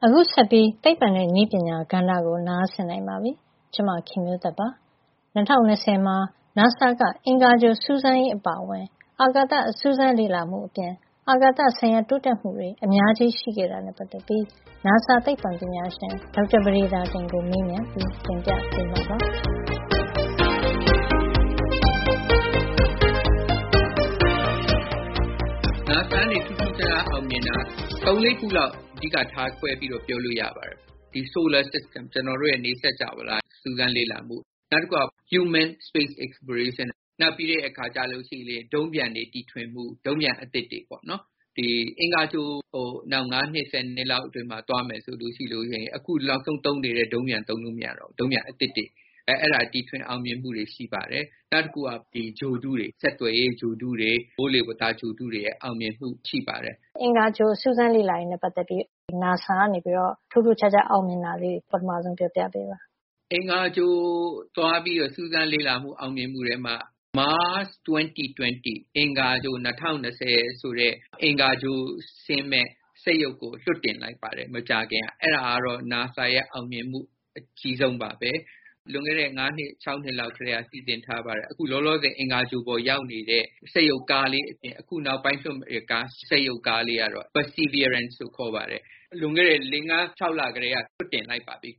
အခုဆက်ပြီးသိပ္ပံနဲ့နည်းပညာကဏ္ဍကိုနားဆင်နိုင်ပါပြီ။ကျွန်မခင်မျိုးသက်ပါ။2020မှာ NASA ကအင်္ဂါဂြိုဟ်စူးစမ်းရေးအပါအဝင်အာကာသစူးစမ်းလေ့လာမှုအပြင်အာကာသဆိုင်ရာတိုးတက်မှုတွေအများကြီးရှိခဲ့တာနဲ့ပတ်သက်ပြီး NASA သိပ္ပံပညာရှင်ဒေါက်တာပဒေသာတင်ကိုမေးမြန်းပြီးတင်ပြပေးမှာပါ။ NASA နဲ့ထူးထူးခြားခြားအောင်မြင်တာ3-4ခုလောက်အဓိကထားခွဲပြီးတော့ပြောလို့ရပါတယ်။ဒီ solar system ကျွန်တော်တို့ရဲ့နေစကြဝဠာစူးစမ်းလေ့လာမှုနောက်တစ်ခုက human space exploration နောက်ပြီးတဲ့အခါကျလို့ရှိရင်ဒုံးပျံတွေတီထွင်မှုဒုံးပျံအသစ်တွေပေါ့နော်ဒီအင်္ဂါဂြိုဟ်နောက်9နှစ်10နှစ်လောက်အတွင်းမှာတွားမယ်ဆိုလို့ရှိလို့ရှိရင်အခုလောက်ဆုံးသုံးနေတဲ့ဒုံးပျံသုံးလို့မရတော့ဒုံးပျံအသစ်တွေအဲ့ဒါတီထွင်အောင်မြင်မှုတွေရှိပါတယ်နောက်တစ်ခုကဒီဂျိုတုတွေဆက်သွယ်ရေးဂျိုတုတွေဘိုးလေဝသဂျိုတုတွေရဲ့အောင်မြင်မှုရှိပါတယ်အင်္ဂါဂြိုဟ်စူးစမ်းလေ့လာရေးနဲ့ပတ်သက်ပြီး NASA ကနေပြီးတော့ထူးထူးခြားခြားအောင်မြင်တာလေးပထမဆုံးပြောပြပေးပါအင်္ဂါဂြိုဟ်သွားပြီးတော့စူးစမ်းလေ့လာမှုအောင်မြင်မှုတွေမှာMars 2020အင်္ဂါဂြိုဟ်2020ဆိုတဲ့အင်္ဂါဂြိုဟ်ဆင်းမဲ့စက်ရုပ်ကိုလွှတ်တင်လိုက်ပါတယ်မကြာခင်အဲ့ဒါကတော့ NASA ရဲ့အောင်မြင်မှုအကြီးဆုံးပါပဲလွန်ခဲ့တဲ့9နှစ်6နှစ်လောက်ခရေစီစဉ်ထားပါတယ်အခုလောလောဆယ်အင်္ဂါဂြိုဟ်ပေါ်ရောက်နေတဲ့စက်ရုပ်ကားလေးအပြင်အခုနောက်ပိုင်းလွှတ်မဲ့ကားစက်ရုပ်ကားလေးကတော့ Perseverance ဆိုခေါ်ပါတယ်လွန်ခဲ့တဲ့5-6လခရေကလွှတ်တင်လိုက်ပါပြီ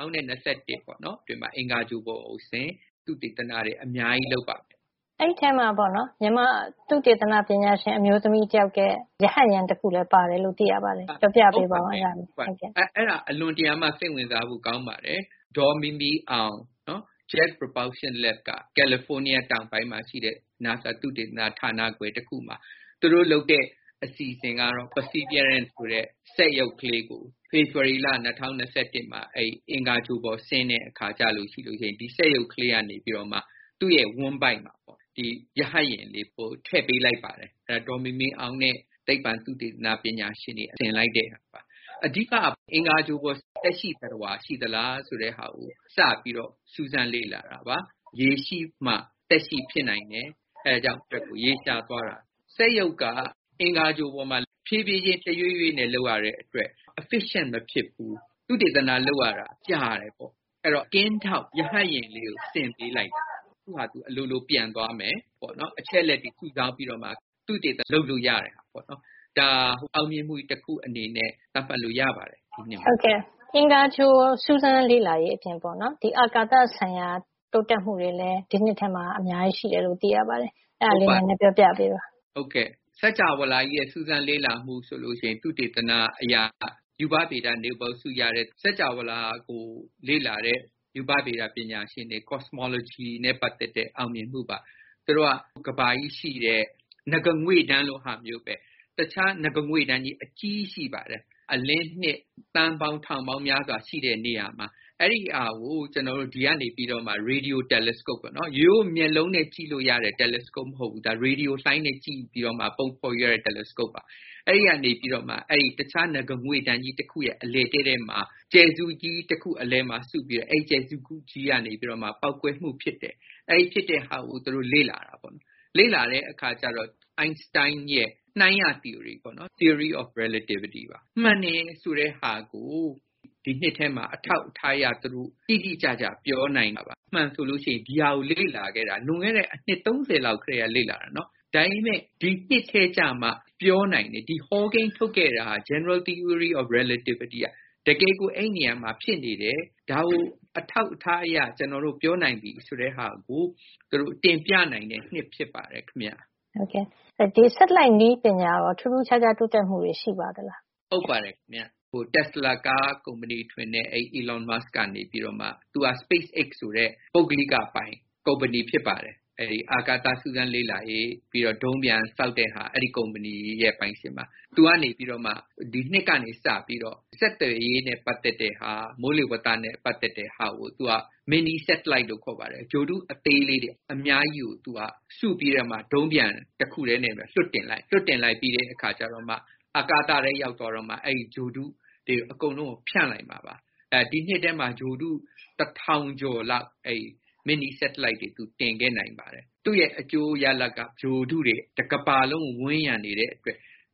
2021ပေါ့နော်ဒီမှာအင်္ဂါဂြိုဟ်ပေါ်ကိုဆင်းသုတေသနတွေအများကြီးလုပ်ပါအဲ့ဒီထဲမှာပေါ့နော်မြန်မာသုတေသနပညာရှင်အမျိုးသမီးတယောက်ကရဟတ်ယာဉ်တစ်ခုလည်းပါတယ်လို့သိရပါတယ်ပြောပြပေးပါဦးအဲ့ဒါဟုတ်ကဲ့အဲ့ဒါအလွန်တရာမှစိတ်ဝင်စားဖို့ကောင်းပါတယ်ဒေါ်မီမီအောင်နော် Jet Propulsion Lab ကကယ်လီဖိုးနီးယားတောင်ပိုင်းမှာရှိတဲ့ NASA သုတေသနဌာနခွဲတစ်ခုမှာသူတို့လုပ်တဲ့အစီအစဉ်ကတော့ Perseverance ဆိုတဲ့စက်ရုပ်ကလေးကို February လ2021မှာအဲ့အင်္ဂါဂြိုဟ်ပေါ်ဆင်းတဲ့အခါကျလို့ရှိလို့ရှိရင်ဒီစက်ရုပ်ကလေးကနေပြီးတော့မှသူ့ရဲ့ဝန်းပိုက်မှာပေါ့ဒီရဟတ်ယာဉ်လေးကိုထည့်ပေးလိုက်ပါတယ်အဲ့ဒေါ်မီမီအောင်နဲ့သိပ္ပံသုတေသနပညာရှင်တွေဆင်လိုက်တဲ့ဟာပါအဓိကအင်္ဂါဂြိုဟ်ပေါ်တက်ရှိသတ္တဝါရှိသလားဆိုတဲ့ဟာကိုစပြီးတော့စူးစမ်းလေ့လာတာပါရေရှိမှတက်ရှိဖြစ်နိုင်တယ်အဲဒါကြောင့်အတွက်ကိုရေရှားသွားတာစက်ရုပ်ကအင်္ဂါဂြိုဟ်ပေါ်မှာဖြည်းဖြည်းချင်းတရွေ့ရွေ့နဲ့လောက်ရတဲ့အတွက် efficient မဖြစ်ဘူးသုတေသနလောက်ရတာကြာတယ်ပေါ့အဲ့တော့ကင်းထောက်ရဟတ်ယာဉ်လေးကိုဆင်ပေးလိုက်သူဟာသူအလိုလိုပြန်သွားမယ်ပေါ့နော်အချက်လက်တွေစုဆောင်းပြီးတော့မှသုတေသနလုပ်လို့ရတယ်ဟာပေါ့နော်ဒါအောင်မြင်မှုတစ်ခုအနေနဲ့သတ်မှတ်လို့ရပါတယ်ဒီနေ့ဟုတ်ကဲ့အင်္ဂါဂြိုဟ်စူးစမ်းလေ့လာရေးအပြင်ပေါ့နော်ဒီအာကာသဆိုင်ရာတိုးတက်မှုတွေလည်းဒီနှစ်ထဲမှာအများကြီးရှိတယ်လို့သိရပါတယ်အဲ့ဒါလေးနည်းနည်းပြောပြပေးပါဟုတ်ကဲ့စัจ java လာကြီးရဲ့စူးစမ်းလေ့လာမှုဆိုလို့ရှိရင်သုတေသနအရာယူဘဗေဒနေဘောစုရတဲ့စัจ java လာကိုလေ့လာတဲ့ယူဘဗေဒပညာရှင်တွေ cosmology နဲ့ပတ်သက်တဲ့အောင်မြင်မှုပါသူတို့ကကဘာကြီးရှိတဲ့ငကငွေ့တန်းလို့ဟာမျိုးပဲတခြားငကငွေ့တန်းကြီးအကြီးရှိပါတယ်အလင်းနှစ်တန်းပေါင်းထောင်ပေါင်းများစွာရှိတဲ့နေရာမှာအဲ့ဒီအားကိုကျွန်တော်တို့ဒီကနေပြီးတော့မှ radio telescope ပေါ့နော်ရိုးမျက်လုံးနဲ့ကြည့်လို့ရတဲ့ telescope မဟုတ်ဘူးဒါ radio လှိုင်းနဲ့ကြည့်ပြီးတော့မှပုံဖော်ရတဲ့ telescope ပါအဲ့ဒီကနေပြီးတော့မှအဲ့ဒီတခြားငကငွေ့တန်းကြီးတစ်ခုရဲ့အလယ်တဲ့မှာကျယ်စုကြီးတစ်ခုအလယ်မှာစုပြီးတော့အဲ့ကျယ်စုကြီးကနေပြီးတော့မှပောက်ကွဲမှုဖြစ်တယ်အဲ့ဒီဖြစ်တဲ့ဟာကိုသူတို့လေ့လာတာပေါ့နော်လေ့လာတဲ့အခါကျတော့ Einstein ရဲ့နှိုင်းရ theory ပေါ့နော် theory of relativity ပါမှန်တယ်ဆိုတဲ့ဟာကိုဒီနှစ်ထဲမှာအထောက်အထားရသူတို့တိတိကျကျပြောနိုင်တာပါမှန်ဆိုလို့ရှိရင်ဒီဟာကိုလေ့လာခဲ့တာလွန်ခဲ့တဲ့အနှစ်30လောက်ခရေကလေ့လာတာနော်ဒါပေမဲ့ဒီနှစ်ထဲကျမှပြောနိုင်တယ်ဒီ Hawking ထုတ်ခဲ့တာ general theory of relativity တကယ်ကိုအဲ့နေရာမှာဖြစ်နေတယ်ဒါကိုအထောက်အထားအရကျွန်တော်တို့ပြောနိုင်ပြီဆိုတဲ့ဟာကိုသူတို့တင်ပြနိုင်တဲ့နှစ်ဖြစ်ပါတယ်ခင်ဗျဟုတ်ကဲ့ဒီ satellite နည်းပညာရောထူးထူးခြားခြားတိုးတက်မှုတွေရှိပါသလားဟုတ်ပါတယ်ခင်ဗျTesla ကားကုမ္ပဏီထွင်တဲ့Elon Musk ကနေပြီးတော့မှသူက SpaceX ဆိုတဲ့ပုဂ္ဂလိကပိုင်ကုမ္ပဏီဖြစ်ပါတယ်အဲဒီအာကာသစူးစမ်းလေ့လာရေးပြီးတော့ဒုံးပျံစောက်တဲ့ဟာအဲ့ဒီကုမ္ပဏီရဲ့ပိုင်ရှင်ပါသူကနေပြီးတော့မှဒီနှစ်ကနေစပြီးတော့စက်သွယ်ရေးနဲ့ပတ်သက်တဲ့ဟာမိုးလေဝသနဲ့ပတ်သက်တဲ့ဟာကိုသူက mini satellite လို့ခေါ်ပါတယ်ဂြိုဟ်တုအသေးလေးတွေအများကြီးကိုသူကစုပြီးတော့မှဒုံးပျံတစ်ခုတည်းနဲ့ပဲလွှတ်တင်လိုက်ပြီးတဲ့အခါကျတော့မှအာကာသထဲရောက်တော့မှအဲ့ဒီဂြိုဟ်တုတွေအကုန်လုံးကိုဖြန့်လိုက်မှာပါဒီနှစ်ထဲမှာဂြိုဟ်တု1000ကျော်လောက်အဲ့ mini satellite တွေသူတင်ခဲ့နိုင်ပါတယ်သူ့ရဲ့အကျိုးရလဒ်ကဂြိုဟ်တုတွေတစ်ကမ္ဘာလုံးဝန်းရံနေတဲ့အတွက်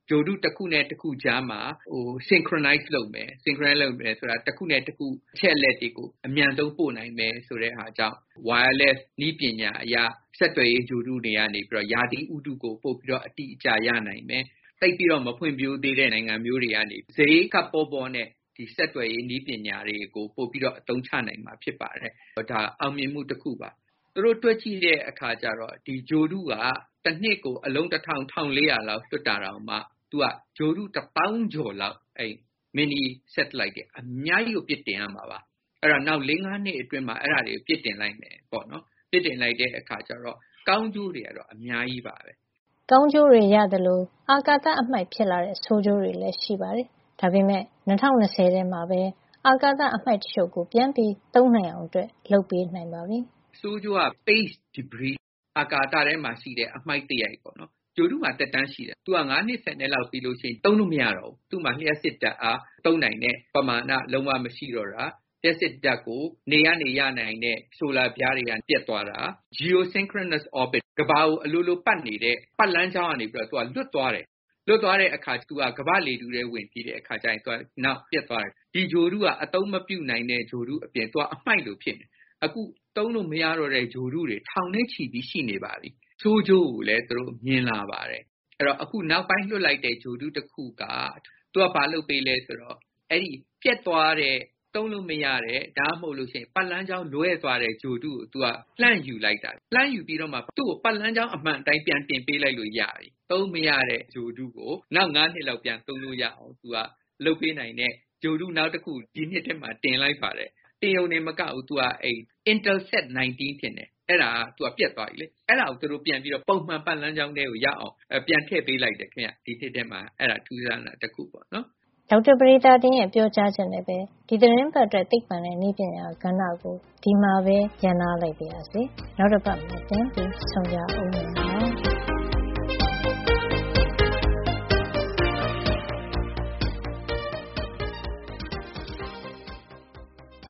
ဂြိုဟ်တုတစ်ခုနဲ့တစ်ခုကြားမှာsynchronize လုပ်မယ် synchronize လုပ်မယ်ဆိုတာတစ်ခုနဲ့တစ်ခုအချက်အလက်တွေကိုအမြန်ဆုံးပို့နိုင်မယ်ဆိုတဲ့ဟာကြောင့် wireless နည်းပညာအရဆက်သွယ်ရေးဂြိုဟ်တုတွေကနေပြီးတော့ယာတိဥတုကိုပို့ပြီးတော့အတိအကျရနိုင်မယ်တိတ်ပြီးတော့မဖွံ့ဖြိုးသေးတဲ့နိုင်ငံမျိုးတွေကနေဈေးကပေါ်နဲ့ဒီဆက်သွယ်ရေးနည်းပညာတွေကိုပို့ပြီးတော့အသုံးချနိုင်မှာဖြစ်ပါတယ်ဒါအောင်မြင်မှုတစ်ခုပါသူတို့တွက်ကြည့်တဲ့အခါကျတော့ဒီဂြိုဟ်တုကတစ်နှစ်ကိုအလုံး1400လောက်လွှတ်တာတော့မှသူကဂြိုဟ်တု1000ကျော်လောက်mini satellite တွေအများကြီးကိုပြစ်တင်ရမှာပါအဲ့တော့နောက် 4-5 နှစ်အတွင်းမှာအဲ့ဒါတွေပြစ်တင်လိုက်မယ်ပေါ့နော်ပြစ်တင်လိုက်တဲ့အခါကျတော့ကောင်းကျိုးတွေကတော့အများကြီးပါပဲကောင်းကျိုးတွေရတယ်လို့အာကာသအမှိုက်ဖြစ်လာတဲ့ဆိုးကျိုးတွေလည်းရှိပါတယ်ဒါပေမဲ့2020ထဲမှာပဲအာကာသအမှိုက်တချို့ကိုပြန်ပြီးသုံးနိုင်အောင်အတွက်လုပ်ပေးနိုင်ပါပြီဆိုးကျိုးက space debris အာကာသထဲမှာရှိတဲ့အမှိုက်တရိုက်ပေါ့နော်ဂြိုဟ်တုမှာတက်တန်းရှိတယ်သူက9နှစ်10နှစ်လောက်ပြီးလို့ရှိရင်သုံးလို့မရတော့ဘူးသူ့မှာလျှပ်စစ်ဓာတ်အားသုံးနိုင်တဲ့ပမာဏလုံးဝမရှိတော့တာလျှပ်စစ်ဓာတ်ကိုနေကနေရနိုင်တဲ့ဆိုလာပြားတွေကပြတ်သွားတာ geosynchronous orbit ကမ္ဘာကိုအလိုလိုပတ်နေတဲ့ပတ်လမ်းကြောင်းကနေပြီးတော့သူကလွတ်သွားတယ်လွတ်သွားတဲ့အခါသူကကမ္ဘာလေထုထဲဝင်ပြီးတဲ့အခါကျရင်သူကနောက်ပြတ်သွားတယ်ဒီဂြိုဟ်တုကအသုံးမပြုနိုင်တဲ့ဂြိုဟ်တုအပြင်သူကအမှိုက်လိုဖြစ်နေအခုသုံးလို့မရတော့တဲ့ဂြိုဟ်တုတွေထောင်နဲ့ချီပြီးရှိနေပါပြီဆိုးကျိုးကိုလည်းသူတို့မြင်လာပါတယ်အဲ့တော့အခုနောက်ပိုင်းလွတ်လိုက်တဲ့ဂြိုဟ်တုတစ်ခုကသူကဘာလုပ်ပေးလဲဆိုတော့အဲ့ဒီပြတ်သွားတဲ့သုံးလို့မရတဲ့ဒါမှမဟုတ်လို့ရှိရင်ပတ်လန်းကြောင်းလွဲသွားတဲ့ဂြိုဟ်တုကိုသူကလှမ်းယူလိုက်တာလှမ်းယူပြီးတော့မှသူ့ကိုပတ်လန်းကြောင်းအမှန်အတိုင်းပြန်တင်ပေးလိုက်လို့ရပြီသုံးမရတဲ့ဂြိုဟ်တုကိုနောက်9နှစ်လောက်ပြန်သုံးလို့ရအောင်သူကလုပ်ပေးနိုင်တဲ့ဂြိုဟ်တုနောက်တစ်ခုဒီနှစ်ထဲမှာတင်လိုက်ပါတယ်တင်ုံနေမကဘူးသူကIntelsat 19ဖြစ်နေအဲ့ဒါသူကပြတ်သွားပြီလေအဲ့ဒါကိုသူတို့ပြန်ပြီးတော့ပုံမှန်ပတ်လန်းကြောင်းတွေကိုရအောင်ပြန်ထည့်ပေးလိုက်တယ်ခင်ဗျဒီနှစ်ထဲမှာအဲ့ဒါထူးဆန်းတာတစ်ခုပေါ့နော်ဒေါက်တာပရိသတင်ရဲ့ပြောကြားချက်နဲ့ပဲဒီသတင်းပတ်အတွက်သိပ္ပံနဲ့နည်းပညာကဏ္ဍကိုဒီမှာပဲရန်နာလိုက်ပါရစေနောက်တစ်ပတ်မှာပြန်ပြီးဆုံကြအောင်